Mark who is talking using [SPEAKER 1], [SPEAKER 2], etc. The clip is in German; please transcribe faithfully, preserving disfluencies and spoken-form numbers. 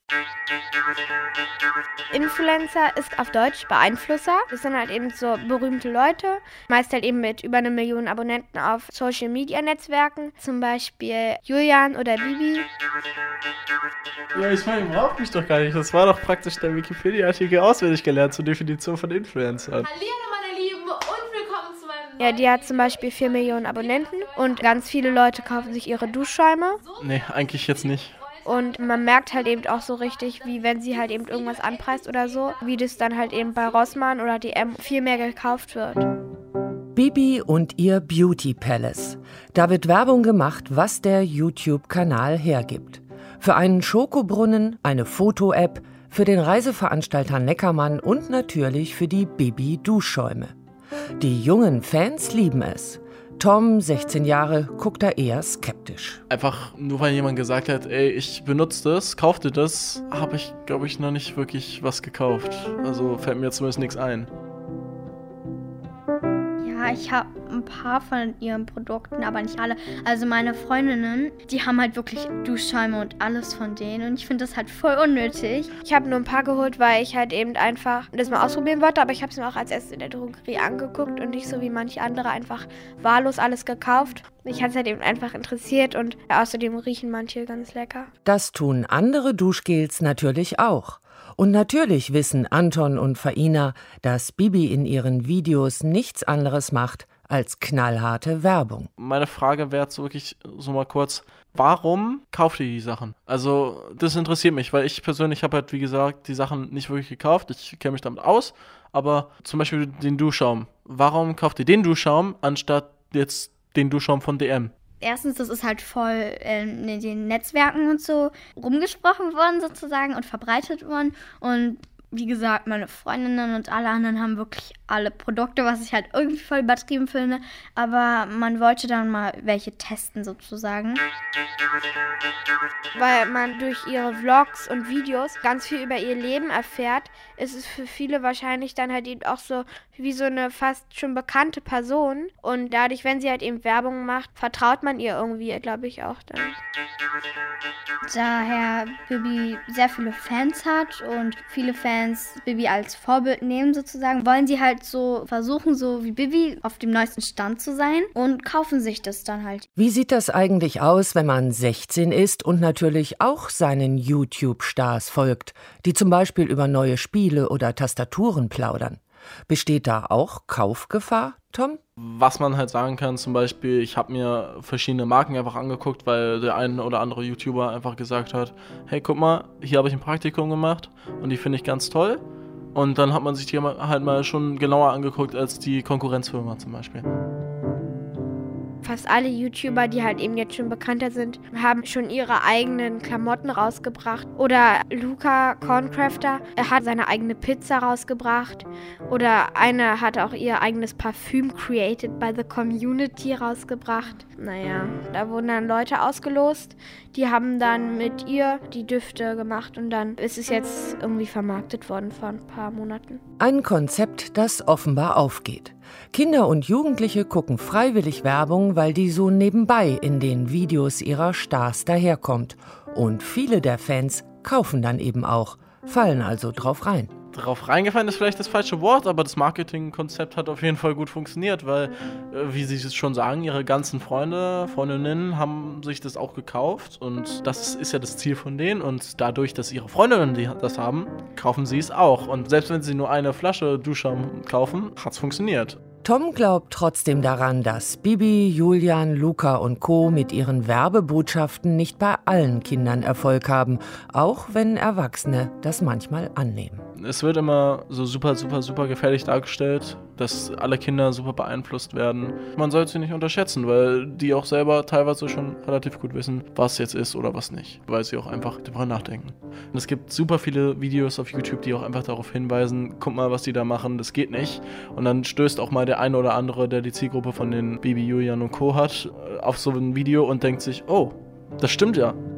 [SPEAKER 1] Influencer ist auf Deutsch Beeinflusser. Das sind halt eben so berühmte Leute, meist halt eben mit über eine Million Abonnenten auf Social-Media-Netzwerken, zum Beispiel Julian oder Bibi.
[SPEAKER 2] Ja, ich meine, braucht mich doch gar nicht. Das war doch praktisch der Wikipedia-Artikel auswendig gelernt zur Definition von Influencer.
[SPEAKER 3] Hallihallo meine Lieben und willkommen zu meinem
[SPEAKER 1] Ja, die hat zum Beispiel vier Millionen Abonnenten und ganz viele Leute kaufen sich ihre Duschschäume.
[SPEAKER 2] Nee, eigentlich jetzt nicht.
[SPEAKER 1] Und man merkt halt eben auch so richtig, wie wenn sie halt eben irgendwas anpreist oder so, wie das dann halt eben bei Rossmann oder D M viel mehr gekauft wird.
[SPEAKER 4] Bibi und ihr Beauty Palace. Da wird Werbung gemacht, was der YouTube-Kanal hergibt. Für einen Schokobrunnen, eine Foto-App, für den Reiseveranstalter Neckermann und natürlich für die Bibi-Duschschäume. Die jungen Fans lieben es. Tom, sechzehn Jahre, guckt da eher skeptisch.
[SPEAKER 2] Einfach nur weil jemand gesagt hat, ey, ich benutze das, kauf dir das, habe ich, glaube ich, noch nicht wirklich was gekauft. Also fällt mir zumindest nichts ein.
[SPEAKER 3] Ja, ich habe ein paar von ihren Produkten, aber nicht alle. Also meine Freundinnen, die haben halt wirklich Duschschäume und alles von denen. Und ich finde das halt voll unnötig.
[SPEAKER 1] Ich habe nur ein paar geholt, weil ich halt eben einfach das mal ausprobieren wollte, aber ich habe es mir auch als erstes in der Drogerie angeguckt und nicht so wie manche andere einfach wahllos alles gekauft. Mich hat es halt eben einfach interessiert und außerdem riechen manche ganz lecker.
[SPEAKER 4] Das tun andere Duschgels natürlich auch. Und natürlich wissen Anton und Faina, dass Bibi in ihren Videos nichts anderes macht als knallharte Werbung.
[SPEAKER 2] Meine Frage wäre jetzt wirklich so mal kurz, warum kauft ihr die Sachen? Also das interessiert mich, weil ich persönlich habe halt, wie gesagt, die Sachen nicht wirklich gekauft. Ich kenne mich damit aus, aber zum Beispiel den Duschschaum. Warum kauft ihr den Duschschaum, anstatt jetzt den Duschschaum von D M?
[SPEAKER 3] Erstens, das ist halt voll in den Netzwerken und so rumgesprochen worden sozusagen und verbreitet worden. Und wie gesagt, meine Freundinnen und alle anderen haben wirklich alle Produkte, was ich halt irgendwie voll übertrieben finde. Aber man wollte dann mal welche testen sozusagen.
[SPEAKER 1] Weil man durch ihre Vlogs und Videos ganz viel über ihr Leben erfährt, ist es für viele wahrscheinlich dann halt eben auch so wie so eine fast schon bekannte Person. Und dadurch, wenn sie halt eben Werbung macht, vertraut man ihr irgendwie, glaube ich, auch dann.
[SPEAKER 3] Daher Bibi sehr viele Fans hat und viele Fans Bibi als Vorbild nehmen sozusagen, wollen sie halt so versuchen, so wie Bibi auf dem neuesten Stand zu sein und kaufen sich das dann halt.
[SPEAKER 4] Wie sieht das eigentlich aus, wenn man sechzehn ist und natürlich auch seinen YouTube-Stars folgt, die zum Beispiel über neue Spiele oder Tastaturen plaudern? Besteht da auch Kaufgefahr, Tom?
[SPEAKER 2] Was man halt sagen kann, zum Beispiel, ich habe mir verschiedene Marken einfach angeguckt, weil der ein oder andere YouTuber einfach gesagt hat, hey, guck mal, hier habe ich ein Praktikum gemacht und die finde ich ganz toll. Und dann hat man sich die halt mal schon genauer angeguckt als die Konkurrenzfirma zum Beispiel.
[SPEAKER 1] Fast alle YouTuber, die halt eben jetzt schon bekannter sind, haben schon ihre eigenen Klamotten rausgebracht. Oder Luca Corncrafter, er hat seine eigene Pizza rausgebracht. Oder eine hat auch ihr eigenes Parfüm Created by the Community rausgebracht. Naja, da wurden dann Leute ausgelost, die haben dann mit ihr die Düfte gemacht und dann ist es jetzt irgendwie vermarktet worden vor ein paar Monaten.
[SPEAKER 4] Ein Konzept, das offenbar aufgeht. Kinder und Jugendliche gucken freiwillig Werbung, weil die so nebenbei in den Videos ihrer Stars daherkommt. Und viele der Fans kaufen dann eben auch, fallen also drauf rein.
[SPEAKER 2] Drauf reingefallen ist vielleicht das falsche Wort, aber das Marketingkonzept hat auf jeden Fall gut funktioniert, weil, äh, wie sie es schon sagen, ihre ganzen Freunde, Freundinnen haben sich das auch gekauft und das ist ja das Ziel von denen und dadurch, dass ihre Freundinnen die das haben, kaufen sie es auch und selbst wenn sie nur eine Flasche Duschschaum kaufen, hat es funktioniert.
[SPEAKER 4] Tom glaubt trotzdem daran, dass Bibi, Julian, Luca und Co. mit ihren Werbebotschaften nicht bei allen Kindern Erfolg haben, auch wenn Erwachsene das manchmal annehmen.
[SPEAKER 2] Es wird immer so super, super, super gefährlich dargestellt, dass alle Kinder super beeinflusst werden. Man sollte sie nicht unterschätzen, weil die auch selber teilweise schon relativ gut wissen, was jetzt ist oder was nicht, weil sie auch einfach darüber nachdenken. Und es gibt super viele Videos auf YouTube, die auch einfach darauf hinweisen, guck mal, was die da machen, das geht nicht. Und dann stößt auch mal der eine oder andere, der die Zielgruppe von den Bibi, Julian und Co. hat, auf so ein Video und denkt sich, oh, das stimmt ja.